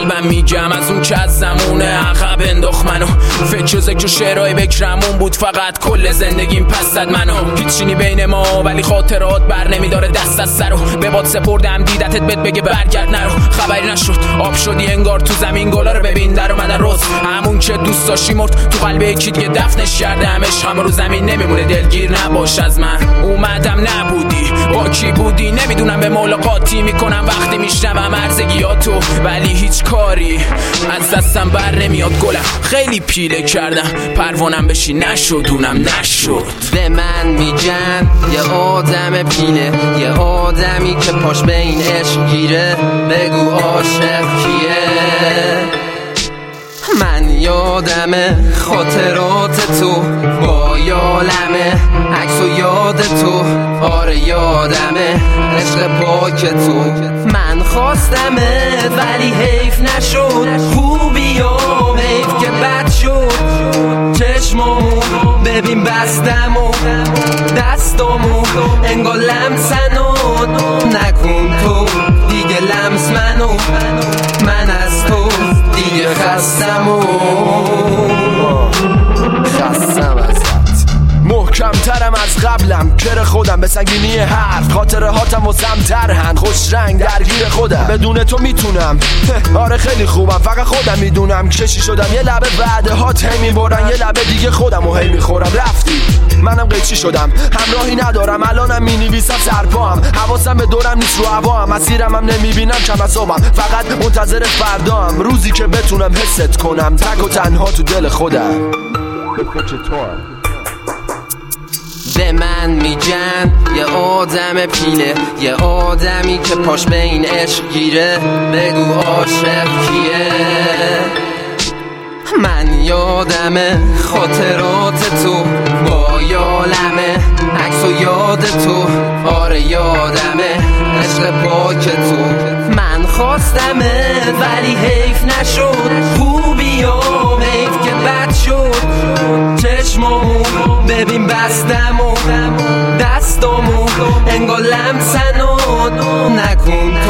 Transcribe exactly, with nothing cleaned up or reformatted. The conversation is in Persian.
قلبم میگم از اون که از زمونه عقب انداخت منو. فکر و ذکر و شعرهای بکرمون بود فقط کل زندگیم پس زد منو. هیچینی بین ما ولی خاطرات بر نمیداره دست از سرو. به باد سپردم دیدتت بهت بگه برگرد نرو. خبری نشد آب شدی انگار تو زمین گلا رو ببین در اومدن روز. همون که دوست داشتی مرد تو قلب یکی دیگه دفنش کردمش. همه رو زمین نمیمونه دلگیر نباش از من. اومدم نبودی با کی بودی نمیدونم به ملاقاتی میکنم وقتی میشنوم ارزگیاتو ولی هیچ کاری از دستم بر نمیاد گلم. خیلی پیله کردم پروانم بشی نشد اونم نشد. به من میگن یه آدم پیله یه آدمی که پاش به این عشق گیره. بگو عاشق کیه؟ من یادمه خاطرات تو با یالمه عکس و یاد تو. آره یادمه عشق پاک تو. من خواستمه ولی حیف نشد. خوبی و حیف که بد شد. چشمامو ببین بستم و دستامو انگار لمسنو. نکن تو دیگه لمس منو. من از تو دیگه خستم و خستم ازت. محکم ترم از قبلم کر خودم به سنگینی حرف. خاطره هاتم و سمترهن خوش رنگ درگیر خودم. بدون تو میتونم آره خیلی خوبم فقط خودم میدونم. کشی شدم یه لبه بعده هات هی میبرن یه لبه دیگه خودم و هی میخورم. رفتی منم قیچی شدم همراهی ندارم الانم مینویسم سرپام. حواسم به دورم نیست رو هوام. مسیرم هم نمیبینم کم از صبحم فقط منتظر فردام. روزی که بتونم حست کنم تک و تنها تو دل خودم. به من میگن یه آدم پیله یه آدمی که پاش به این عشق گیره. بگو عاشق کیه؟ من یادمه خاطرات تو با یالمه عکس و یاد تو. آره یادمه عشق پاک تو. من خواستمه ولی حیف نشد. خوبی و حیف که بد شد. چشمامو ببین بستم و دستامو انگار لمسنو. نکن